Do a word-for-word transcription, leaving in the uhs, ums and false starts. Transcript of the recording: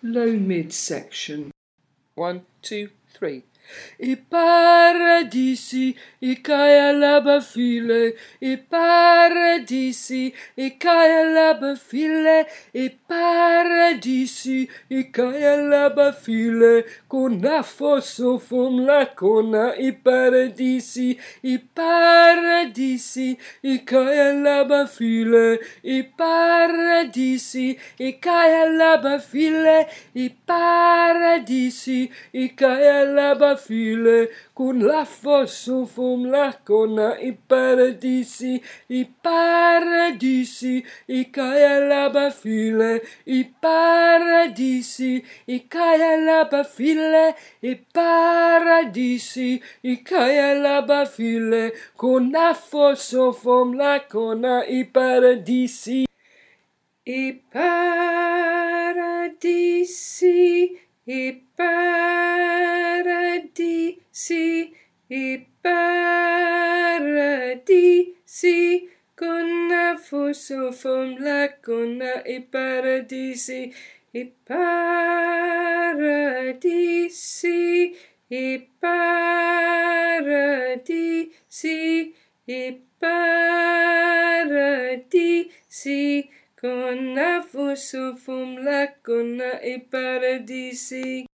low mid section. One, two, three. I paradisi, I kaya laba file, I paradisi, I kaya laba file, I paradisi, I kaya laba file, kona fosso fom la kona I paradisi, I paradisi, I kaya laba file, I paradisi, I kaya laba file, I paradisi, I kaya laba file, con la fosso fom la kona I paradisi, I paradisi, I kaya laba file, I paradisi, I kaya laba file, I paradisi, I kaya laba file, con la fosso fom la kona I paradisi. I paradisi, I paradisi, I paradisi, con la fosso fom la kona I paradisi, I paradisi, I paradisi, I paradisi, con la fosso fom la kona I paradisi.